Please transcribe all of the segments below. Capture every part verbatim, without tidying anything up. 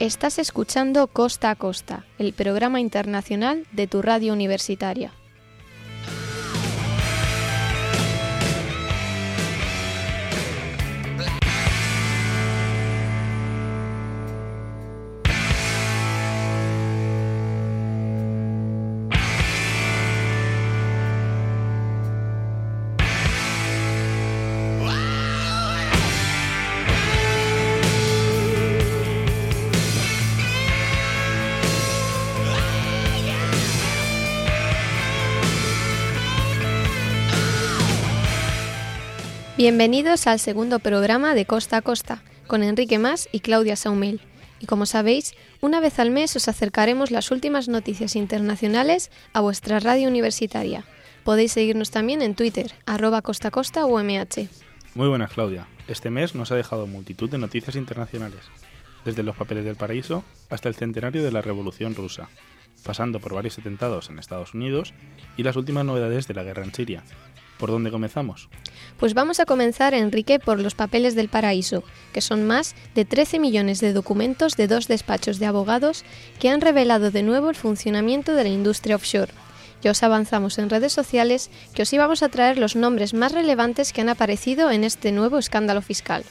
Estás escuchando Costa a Costa, el programa internacional de tu radio universitaria. Bienvenidos al segundo programa de Costa a Costa, con Enrique Mas y Claudia Saumell. Y como sabéis, una vez al mes os acercaremos las últimas noticias internacionales a vuestra radio universitaria. Podéis seguirnos también en Twitter, arroba Costa Costa U M H. Muy buenas, Claudia. Este mes nos ha dejado multitud de noticias internacionales, desde los papeles del paraíso hasta el centenario de la Revolución Rusa, pasando por varios atentados en Estados Unidos y las últimas novedades de la guerra en Siria. ¿Por dónde comenzamos? Pues vamos a comenzar, Enrique, por los papeles del paraíso, que son más de trece millones de documentos de dos despachos de abogados que han revelado de nuevo el funcionamiento de la industria offshore. Ya os avanzamos en redes sociales que os íbamos a traer los nombres más relevantes que han aparecido en este nuevo escándalo fiscal.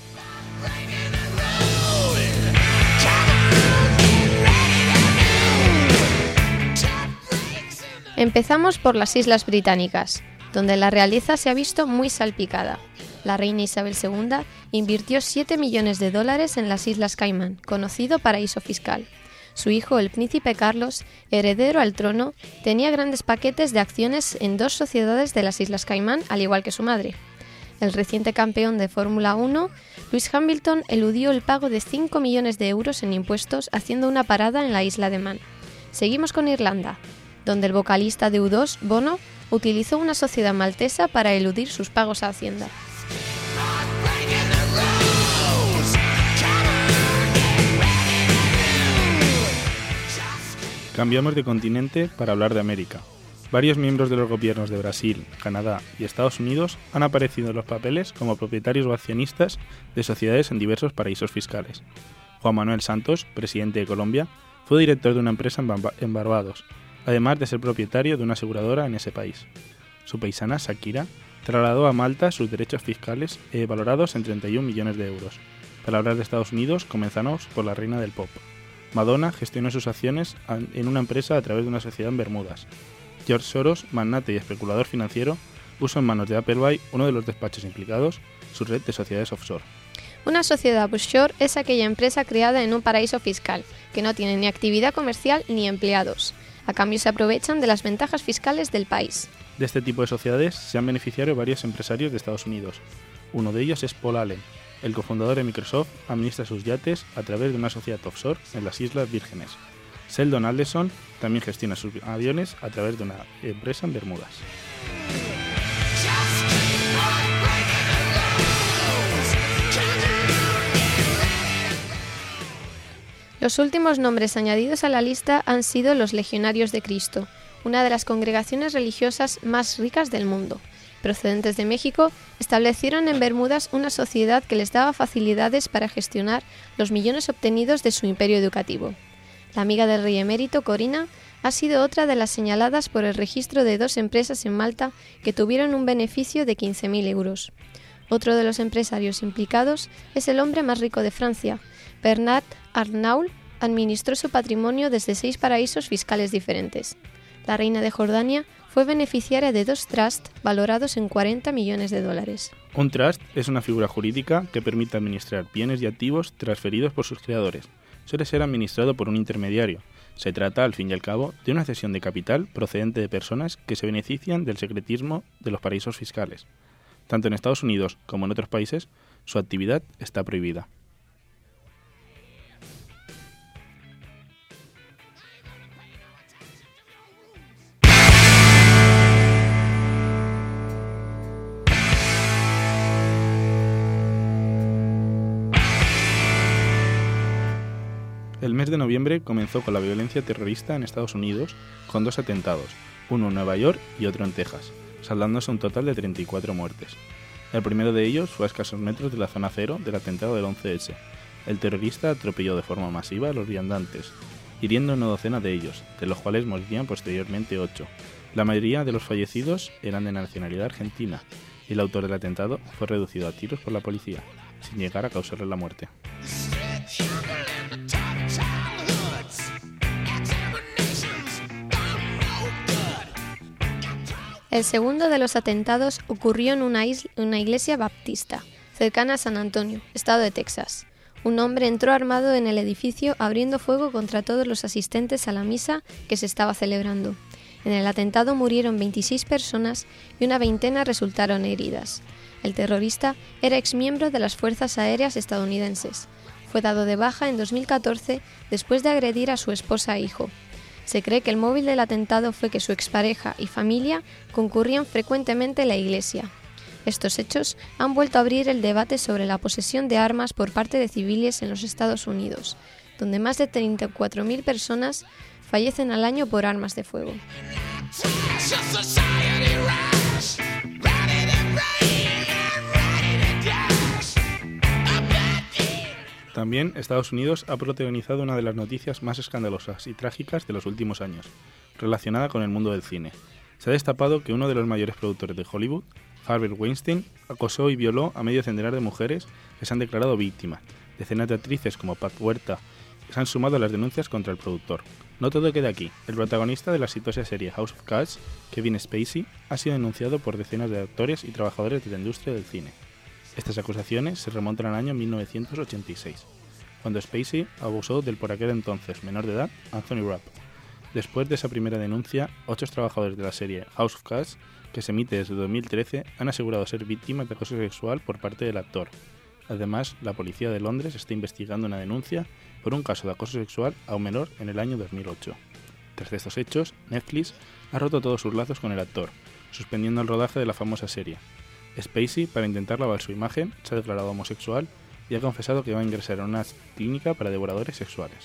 Empezamos por las Islas Británicas, donde la realeza se ha visto muy salpicada. La reina Isabel segunda invirtió siete millones de dólares en las Islas Caimán, conocido paraíso fiscal. Su hijo, el príncipe Carlos, heredero al trono, tenía grandes paquetes de acciones en dos sociedades de las Islas Caimán, al igual que su madre. El reciente campeón de Fórmula uno, Lewis Hamilton, eludió el pago de cinco millones de euros en impuestos haciendo una parada en la isla de Man. Seguimos con Irlanda, donde el vocalista de U dos, Bono, utilizó una sociedad maltesa para eludir sus pagos a Hacienda. Cambiamos de continente para hablar de América. Varios miembros de los gobiernos de Brasil, Canadá y Estados Unidos han aparecido en los papeles como propietarios o accionistas de sociedades en diversos paraísos fiscales. Juan Manuel Santos, presidente de Colombia, fue director de una empresa en Barbados, además de ser propietario de una aseguradora en ese país. Su paisana, Shakira, trasladó a Malta sus derechos fiscales eh, valorados en treinta y un millones de euros. Para hablar de Estados Unidos, comenzamos por la reina del pop. Madonna gestionó sus acciones en una empresa a través de una sociedad en Bermudas. George Soros, magnate y especulador financiero, puso en manos de Appleby, uno de los despachos implicados, su red de sociedades offshore. Una sociedad offshore es aquella empresa creada en un paraíso fiscal, que no tiene ni actividad comercial ni empleados. A cambio se aprovechan de las ventajas fiscales del país. De este tipo de sociedades se han beneficiado varios empresarios de Estados Unidos. Uno de ellos es Paul Allen. El cofundador de Microsoft administra sus yates a través de una sociedad offshore en las Islas Vírgenes. Sheldon Adelson también gestiona sus aviones a través de una empresa en Bermudas. Los últimos nombres añadidos a la lista han sido los Legionarios de Cristo, una de las congregaciones religiosas más ricas del mundo. Procedentes de México, establecieron en Bermudas una sociedad que les daba facilidades para gestionar los millones obtenidos de su imperio educativo. La amiga del rey emérito, Corina, ha sido otra de las señaladas por el registro de dos empresas en Malta que tuvieron un beneficio de quince mil euros. Otro de los empresarios implicados es el hombre más rico de Francia. Bernard Arnault administró su patrimonio desde seis paraísos fiscales diferentes. La reina de Jordania fue beneficiaria de dos trusts valorados en cuarenta millones de dólares. Un trust es una figura jurídica que permite administrar bienes y activos transferidos por sus creadores. Suele ser administrado por un intermediario. Se trata, al fin y al cabo, de una cesión de capital procedente de personas que se benefician del secretismo de los paraísos fiscales. Tanto en Estados Unidos como en otros países, su actividad está prohibida. El mes de noviembre comenzó con la violencia terrorista en Estados Unidos, con dos atentados, uno en Nueva York y otro en Texas, saldándose un total de treinta y cuatro muertes. El primero de ellos fue a escasos metros de la zona cero del atentado del once ese, El terrorista atropelló de forma masiva a los viandantes, hiriendo una docena de ellos, de los cuales morirían posteriormente ocho. La mayoría de los fallecidos eran de nacionalidad argentina, y el autor del atentado fue reducido a tiros por la policía, sin llegar a causarle la muerte. El segundo de los atentados ocurrió en una, isla, una iglesia baptista, cercana a San Antonio, estado de Texas. Un hombre entró armado en el edificio abriendo fuego contra todos los asistentes a la misa que se estaba celebrando. En el atentado murieron veintiséis personas y una veintena resultaron heridas. El terrorista era exmiembro de las Fuerzas Aéreas estadounidenses. Fue dado de baja en dos mil catorce después de agredir a su esposa e hijo. Se cree que el móvil del atentado fue que su expareja y familia concurrían frecuentemente a la iglesia. Estos hechos han vuelto a abrir el debate sobre la posesión de armas por parte de civiles en los Estados Unidos, donde más de treinta y cuatro mil personas fallecen al año por armas de fuego. También Estados Unidos ha protagonizado una de las noticias más escandalosas y trágicas de los últimos años, relacionada con el mundo del cine. Se ha destapado que uno de los mayores productores de Hollywood, Harvey Weinstein, acosó y violó a medio centenar de mujeres que se han declarado víctimas. Decenas de actrices como Pat Huerta se han sumado a las denuncias contra el productor. No todo queda aquí. El protagonista de la exitosa serie House of Cards, Kevin Spacey, ha sido denunciado por decenas de actores y trabajadores de la industria del cine. Estas acusaciones se remontan al año mil novecientos ochenta y seis, cuando Spacey abusó del por aquel entonces menor de edad Anthony Rapp. Después de esa primera denuncia, ocho trabajadores de la serie House of Cards, que se emite desde dos mil trece, han asegurado ser víctimas de acoso sexual por parte del actor. Además, la policía de Londres está investigando una denuncia por un caso de acoso sexual a un menor en el año dos mil ocho. Tras estos hechos, Netflix ha roto todos sus lazos con el actor, suspendiendo el rodaje de la famosa serie. Spacey, para intentar lavar su imagen, se ha declarado homosexual y ha confesado que va a ingresar en una clínica para devoradores sexuales.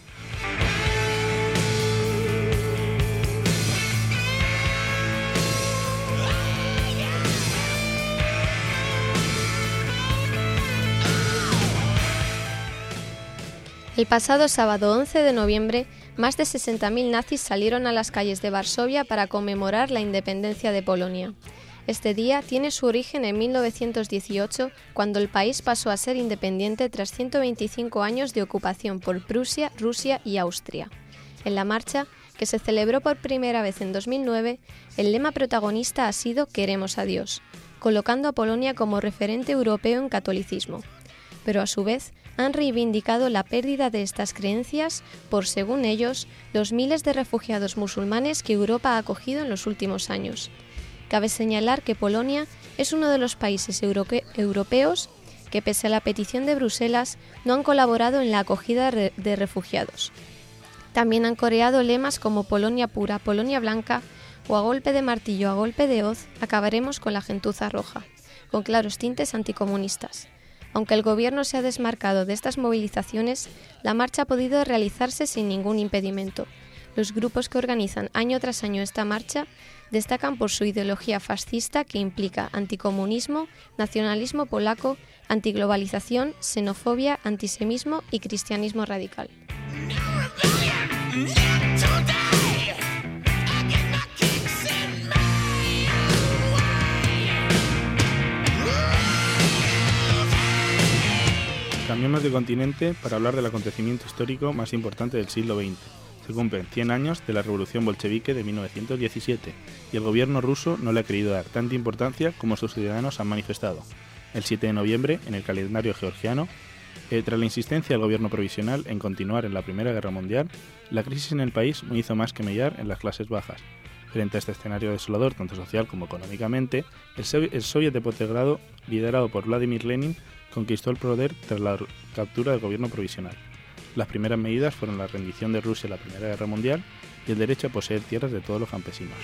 El pasado sábado once de noviembre, más de sesenta mil nazis salieron a las calles de Varsovia para conmemorar la independencia de Polonia. Este día tiene su origen en mil novecientos dieciocho, cuando el país pasó a ser independiente tras ciento veinticinco años de ocupación por Prusia, Rusia y Austria. En la marcha, que se celebró por primera vez en dos mil nueve, el lema protagonista ha sido «Queremos a Dios», colocando a Polonia como referente europeo en catolicismo. Pero a su vez, han reivindicado la pérdida de estas creencias por, según ellos, los miles de refugiados musulmanes que Europa ha acogido en los últimos años. Cabe señalar que Polonia es uno de los países europe- europeos que, pese a la petición de Bruselas, no han colaborado en la acogida re- de refugiados. También han coreado lemas como Polonia pura, Polonia blanca o a golpe de martillo, a golpe de hoz, acabaremos con la gentuza roja, con claros tintes anticomunistas. Aunque el gobierno se ha desmarcado de estas movilizaciones, la marcha ha podido realizarse sin ningún impedimento. Los grupos que organizan año tras año esta marcha destacan por su ideología fascista que implica anticomunismo, nacionalismo polaco, antiglobalización, xenofobia, antisemismo y cristianismo radical. Cambiemos de continente para hablar del acontecimiento histórico más importante del siglo veinte. Se cumplen cien años de la Revolución Bolchevique de mil novecientos diecisiete y el gobierno ruso no le ha querido dar tanta importancia como sus ciudadanos han manifestado. El siete de noviembre, en el calendario georgiano, eh, tras la insistencia del gobierno provisional en continuar en la Primera Guerra Mundial, la crisis en el país no hizo más que mellar en las clases bajas. Frente a este escenario desolador, tanto social como económicamente, el, sovi- el Soviet de Petrogrado, liderado por Vladimir Lenin, conquistó el poder tras la captura del gobierno provisional. Las primeras medidas fueron la rendición de Rusia en la Primera Guerra Mundial y el derecho a poseer tierras de todos los campesinos.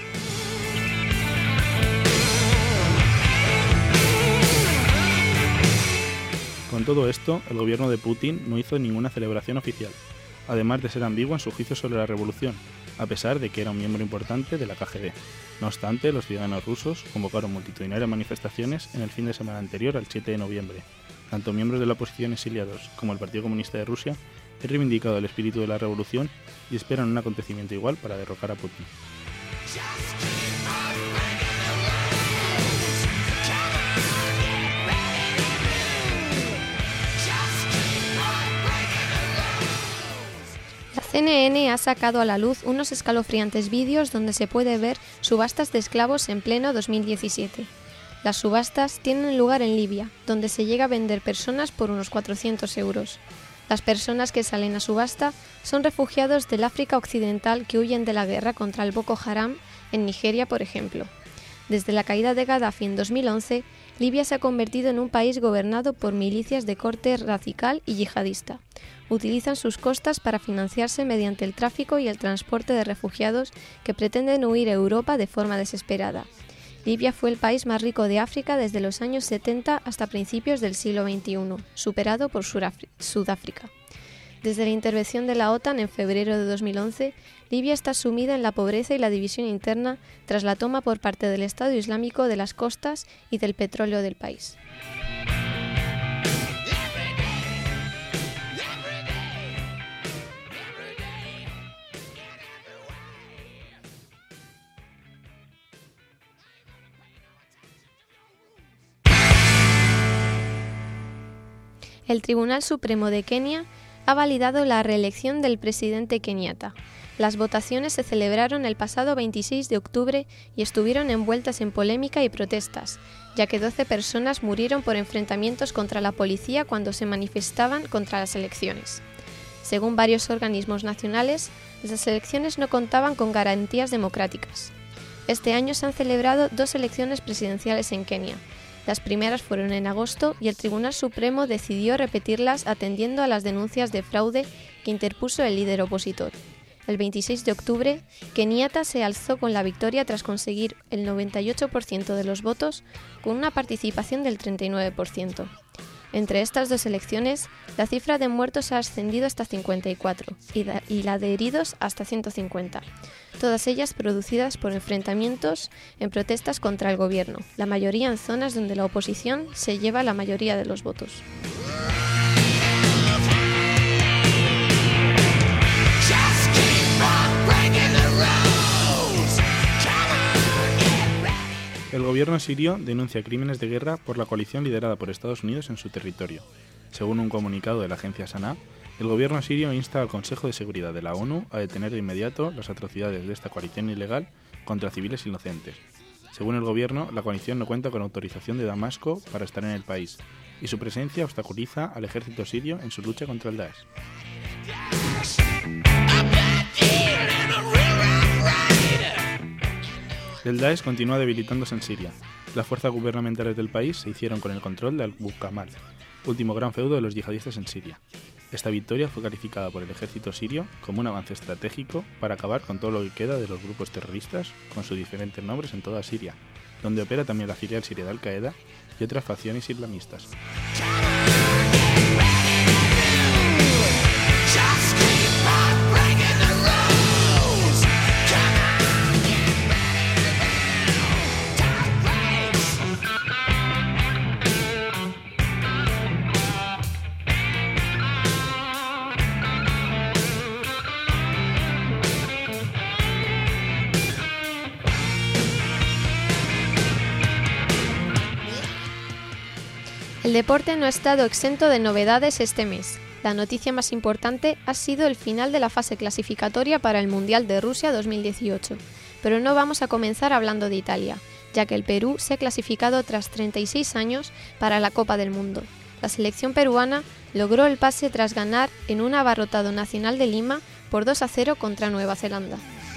Con todo esto, el gobierno de Putin no hizo ninguna celebración oficial, además de ser ambiguo en su juicio sobre la revolución, a pesar de que era un miembro importante de la K G B. No obstante, los ciudadanos rusos convocaron multitudinarias manifestaciones en el fin de semana anterior al siete de noviembre. tanto miembros de la oposición exiliados como el Partido Comunista de Rusia han reivindicado el espíritu de la revolución y esperan un acontecimiento igual para derrocar a Putin. La C N N ha sacado a la luz unos escalofriantes vídeos donde se puede ver subastas de esclavos en pleno dos mil diecisiete. Las subastas tienen lugar en Libia, donde se llega a vender personas por unos cuatrocientos euros. Las personas que salen a subasta son refugiados del África Occidental que huyen de la guerra contra el Boko Haram en Nigeria, por ejemplo. Desde la caída de Gaddafi en dos mil once, Libia se ha convertido en un país gobernado por milicias de corte radical y yihadista. Utilizan sus costas para financiarse mediante el tráfico y el transporte de refugiados que pretenden huir a Europa de forma desesperada. Libia fue el país más rico de África desde los años setenta hasta principios del siglo veintiuno, superado por Sudáfrica. Desde la intervención de la OTAN en febrero de dos mil once, Libia está sumida en la pobreza y la división interna tras la toma por parte del Estado Islámico de las costas y del petróleo del país. El Tribunal Supremo de Kenia ha validado la reelección del presidente Kenyatta. Las votaciones se celebraron el pasado veintiséis de octubre y estuvieron envueltas en polémica y protestas, ya que doce personas murieron por enfrentamientos contra la policía cuando se manifestaban contra las elecciones. Según varios organismos nacionales, las elecciones no contaban con garantías democráticas. Este año se han celebrado dos elecciones presidenciales en Kenia. Las primeras fueron en agosto y el Tribunal Supremo decidió repetirlas atendiendo a las denuncias de fraude que interpuso el líder opositor. El veintiséis de octubre, Kenyatta se alzó con la victoria tras conseguir el noventa y ocho por ciento de los votos con una participación del treinta y nueve por ciento. Entre estas dos elecciones, la cifra de muertos ha ascendido hasta cincuenta y cuatro y, da, y la de heridos hasta ciento cincuenta, todas ellas producidas por enfrentamientos en protestas contra el gobierno, la mayoría en zonas donde la oposición se lleva la mayoría de los votos. El gobierno sirio denuncia crímenes de guerra por la coalición liderada por Estados Unidos en su territorio. Según un comunicado de la agencia SANA, el gobierno sirio insta al Consejo de Seguridad de la ONU a detener de inmediato las atrocidades de esta coalición ilegal contra civiles inocentes. Según el gobierno, la coalición no cuenta con autorización de Damasco para estar en el país, y su presencia obstaculiza al ejército sirio en su lucha contra el Daesh. El Daesh continúa debilitándose en Siria. Las fuerzas gubernamentales del país se hicieron con el control de Abu Kamal, último gran feudo de los yihadistas en Siria. Esta victoria fue calificada por el ejército sirio como un avance estratégico para acabar con todo lo que queda de los grupos terroristas con sus diferentes nombres en toda Siria, donde opera también la filial siria de Al-Qaeda y otras facciones islamistas. El deporte no ha estado exento de novedades este mes. La noticia más importante ha sido el final de la fase clasificatoria para el Mundial de Rusia dos mil dieciocho. Pero no vamos a comenzar hablando de Italia, ya que el Perú se ha clasificado tras treinta y seis años para la Copa del Mundo. La selección peruana logró el pase tras ganar en un abarrotado Nacional de Lima por dos a cero contra Nueva Zelanda.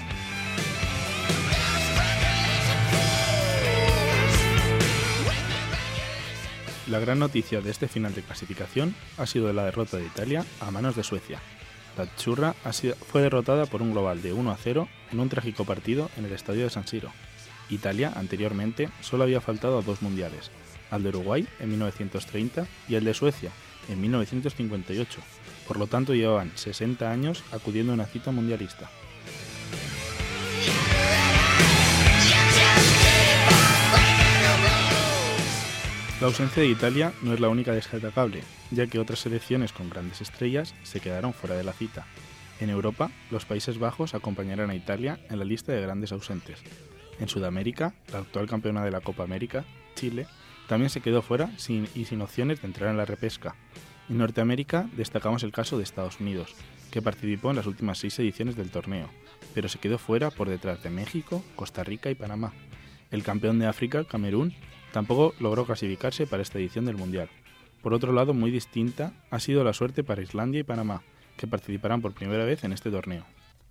La gran noticia de este final de clasificación ha sido la derrota de Italia a manos de Suecia. La Azzurra ha sido, fue derrotada por un global de uno a cero en un trágico partido en el estadio de San Siro. Italia, anteriormente, solo había faltado a dos mundiales, al de Uruguay en mil novecientos treinta y el de Suecia en mil novecientos cincuenta y ocho. Por lo tanto, llevaban sesenta años acudiendo a una cita mundialista. La ausencia de Italia no es la única destacable, ya que otras selecciones con grandes estrellas se quedaron fuera de la cita. En Europa, los Países Bajos acompañarán a Italia en la lista de grandes ausentes. En Sudamérica, la actual campeona de la Copa América, Chile, también se quedó fuera sin, y sin opciones de entrar en la repesca. En Norteamérica destacamos el caso de Estados Unidos, que participó en las últimas seis ediciones del torneo, pero se quedó fuera por detrás de México, Costa Rica y Panamá. El campeón de África, Camerún, tampoco logró clasificarse para esta edición del Mundial. Por otro lado, muy distinta ha sido la suerte para Islandia y Panamá, que participarán por primera vez en este torneo.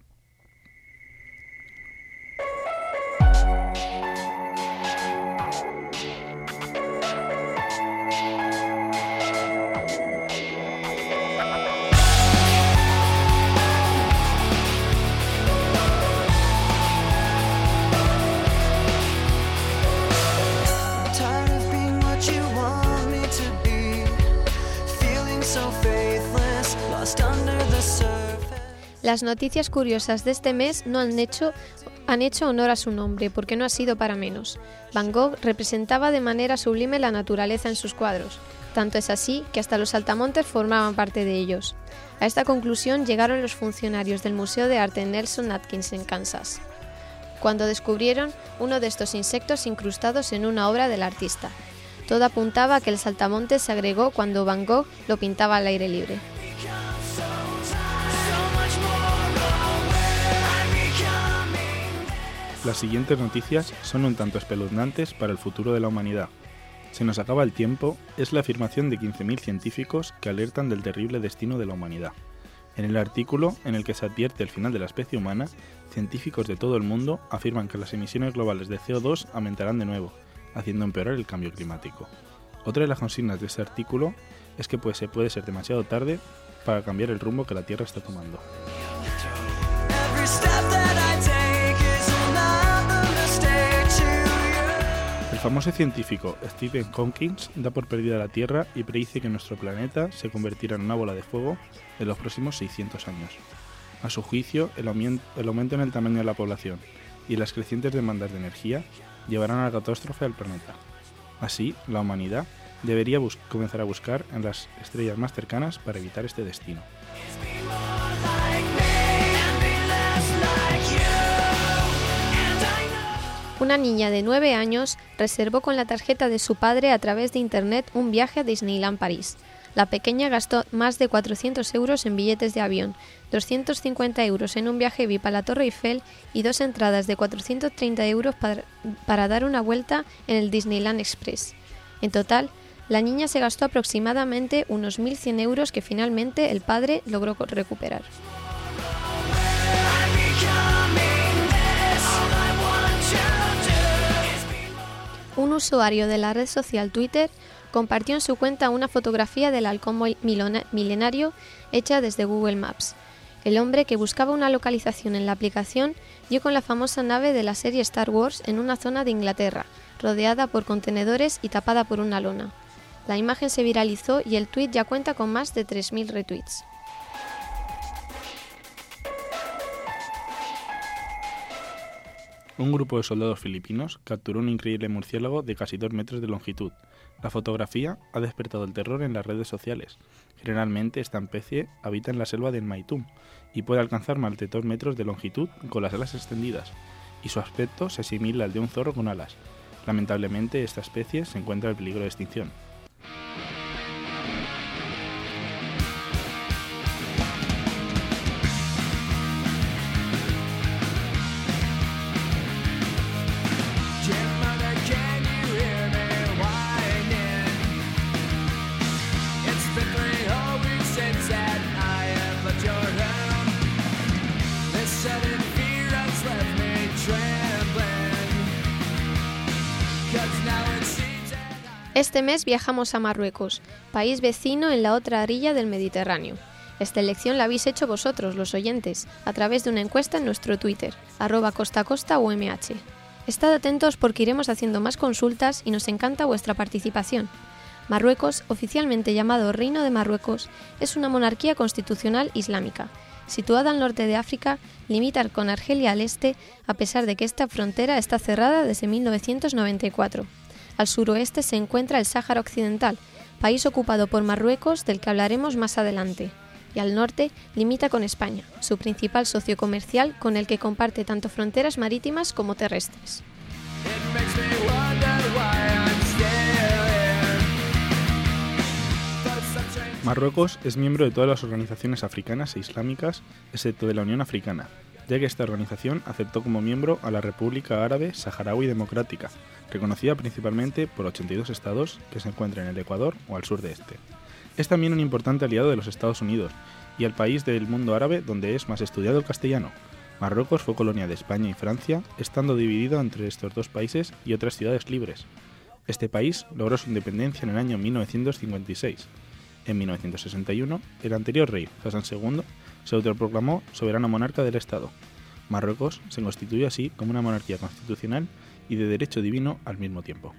Las noticias curiosas de este mes no han hecho, han hecho honor a su nombre, porque no ha sido para menos. Van Gogh representaba de manera sublime la naturaleza en sus cuadros. Tanto es así que hasta los saltamontes formaban parte de ellos. A esta conclusión llegaron los funcionarios del Museo de Arte Nelson Atkins en Kansas, cuando descubrieron uno de estos insectos incrustados en una obra del artista. Todo apuntaba a que el saltamontes se agregó cuando Van Gogh lo pintaba al aire libre. Las siguientes noticias son un tanto espeluznantes para el futuro de la humanidad. Se nos acaba el tiempo es la afirmación de quince mil científicos que alertan del terrible destino de la humanidad. En el artículo en el que se advierte el final de la especie humana, científicos de todo el mundo afirman que las emisiones globales de C O dos aumentarán de nuevo, haciendo empeorar el cambio climático. Otra de las consignas de este artículo es que pues, se puede ser demasiado tarde para cambiar el rumbo que la Tierra está tomando. El famoso científico Stephen Hawking da por perdida la Tierra y predice que nuestro planeta se convertirá en una bola de fuego en los próximos seiscientos años. A su juicio, el aumento en el tamaño de la población y las crecientes demandas de energía llevarán a la catástrofe al planeta. Así, la humanidad debería comenzar a buscar en las estrellas más cercanas para evitar este destino. Una niña de nueve años reservó con la tarjeta de su padre a través de internet un viaje a Disneyland París. La pequeña gastó más de cuatrocientos euros en billetes de avión, doscientos cincuenta euros en un viaje V I P a la Torre Eiffel y dos entradas de cuatrocientos treinta euros para, para dar una vuelta en el Disneyland Express. En total, la niña se gastó aproximadamente unos mil cien euros que finalmente el padre logró recuperar. Un usuario de la red social Twitter compartió en su cuenta una fotografía del halcón milenario hecha desde Google Maps. El hombre que buscaba una localización en la aplicación dio con la famosa nave de la serie Star Wars en una zona de Inglaterra, rodeada por contenedores y tapada por una lona. La imagen se viralizó y el tweet ya cuenta con más de tres mil retweets. Un grupo de soldados filipinos capturó un increíble murciélago de casi dos metros de longitud. La fotografía ha despertado el terror en las redes sociales. Generalmente esta especie habita en la selva del Maitum y puede alcanzar más de dos metros de longitud con las alas extendidas, y su aspecto se asimila al de un zorro con alas. Lamentablemente esta especie se encuentra en peligro de extinción. Este mes viajamos a Marruecos, país vecino en la otra orilla del Mediterráneo. Esta elección la habéis hecho vosotros, los oyentes, a través de una encuesta en nuestro Twitter, arroba costacosta U M H. Estad atentos porque iremos haciendo más consultas y nos encanta vuestra participación. Marruecos, oficialmente llamado Reino de Marruecos, es una monarquía constitucional islámica. Situada al norte de África, limita con Argelia al este, a pesar de que esta frontera está cerrada desde mil novecientos noventa y cuatro. Al suroeste se encuentra el Sáhara Occidental, país ocupado por Marruecos del que hablaremos más adelante, y al norte limita con España, su principal socio comercial con el que comparte tanto fronteras marítimas como terrestres. Marruecos es miembro de todas las organizaciones africanas e islámicas, excepto de la Unión Africana, ya que esta organización aceptó como miembro a la República Árabe Saharaui Democrática, reconocida principalmente por ochenta y dos estados que se encuentran en el Ecuador o al sur de este. Es también un importante aliado de los Estados Unidos y el país del mundo árabe donde es más estudiado el castellano. Marruecos fue colonia de España y Francia, estando dividido entre estos dos países y otras ciudades libres. Este país logró su independencia en el año mil novecientos cincuenta y seis. En mil novecientos sesenta y uno, el anterior rey, Hassan segundo, se autoproclamó soberano monarca del Estado. Marruecos se constituyó así como una monarquía constitucional y de derecho divino al mismo tiempo.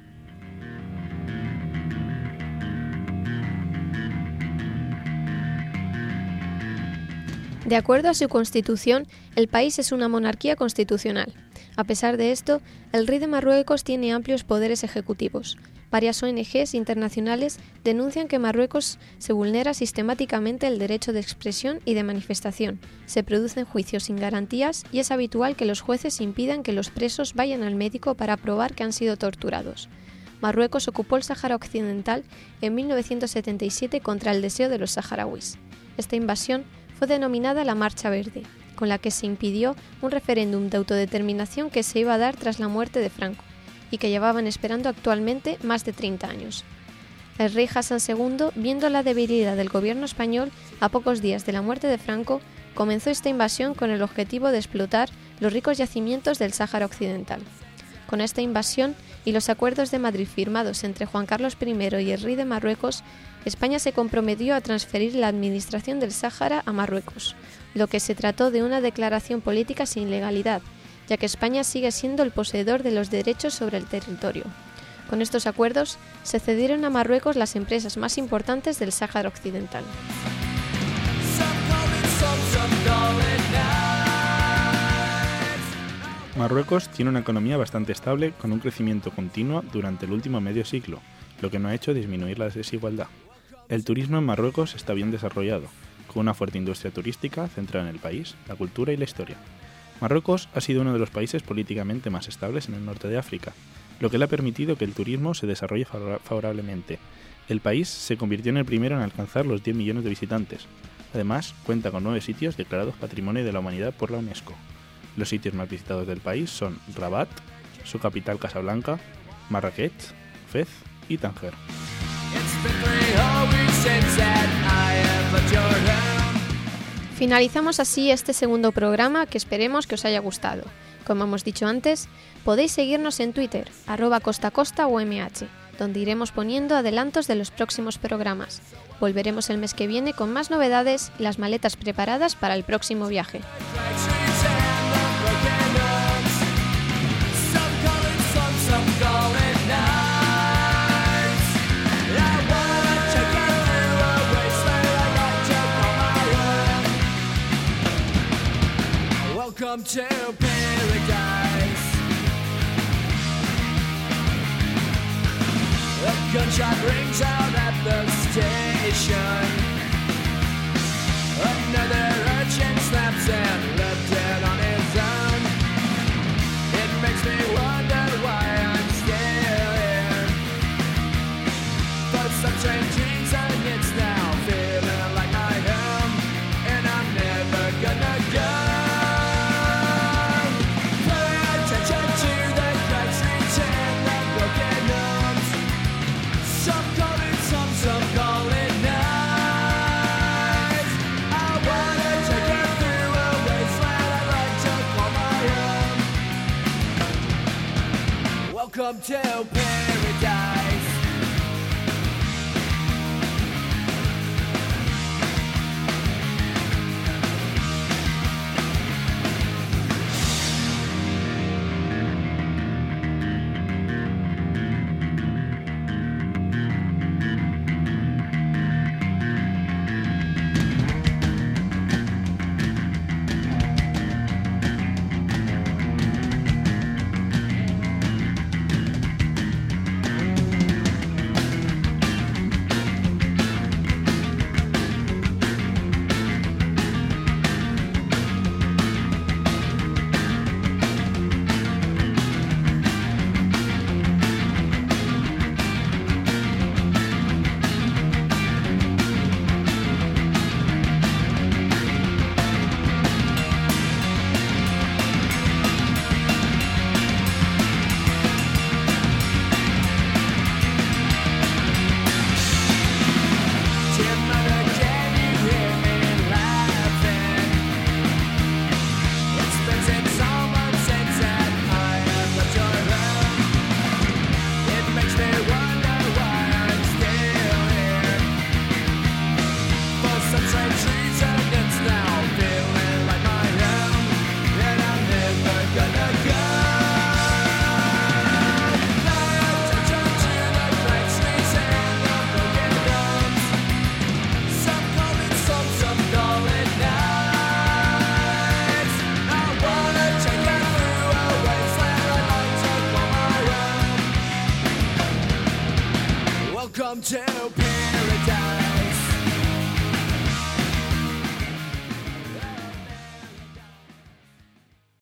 De acuerdo a su constitución, el país es una monarquía constitucional. A pesar de esto, el rey de Marruecos tiene amplios poderes ejecutivos. Varias O N Ges internacionales denuncian que Marruecos se vulnera sistemáticamente el derecho de expresión y de manifestación. Se producen juicios sin garantías y es habitual que los jueces impidan que los presos vayan al médico para probar que han sido torturados. Marruecos ocupó el Sáhara Occidental en mil novecientos setenta y siete contra el deseo de los saharauis. Esta invasión fue denominada la Marcha Verde, con la que se impidió un referéndum de autodeterminación que se iba a dar tras la muerte de Franco, y que llevaban esperando actualmente más de treinta años. El rey Hassan segundo, viendo la debilidad del gobierno español a pocos días de la muerte de Franco, comenzó esta invasión con el objetivo de explotar los ricos yacimientos del Sáhara Occidental. Con esta invasión y los acuerdos de Madrid firmados entre Juan Carlos primero y el rey de Marruecos, España se comprometió a transferir la administración del Sáhara a Marruecos, lo que se trató de una declaración política sin legalidad, ya que España sigue siendo el poseedor de los derechos sobre el territorio. Con estos acuerdos, se cedieron a Marruecos las empresas más importantes del Sáhara Occidental. Marruecos tiene una economía bastante estable con un crecimiento continuo durante el último medio siglo, lo que no ha hecho disminuir la desigualdad. El turismo en Marruecos está bien desarrollado, con una fuerte industria turística centrada en el país, la cultura y la historia. Marruecos ha sido uno de los países políticamente más estables en el norte de África, lo que le ha permitido que el turismo se desarrolle favorablemente. El país se convirtió en el primero en alcanzar los diez millones de visitantes. Además, cuenta con nueve sitios declarados Patrimonio de la Humanidad por la UNESCO. Los sitios más visitados del país son Rabat, su capital Casablanca, Marrakech, Fez y Tánger. Finalizamos así este segundo programa que esperemos que os haya gustado. Como hemos dicho antes, podéis seguirnos en Twitter, arroba costacostaumh, donde iremos poniendo adelantos de los próximos programas. Volveremos el mes que viene con más novedades y las maletas preparadas para el próximo viaje. Welcome to paradise. A gunshot rings out at the station. Another urchin snaps and left dead on his own. It makes me wonder why I'm still here. But some strange reason it's now feeling like my home, and I'm never gonna go. Welcome to paradise. Welcome to paradise.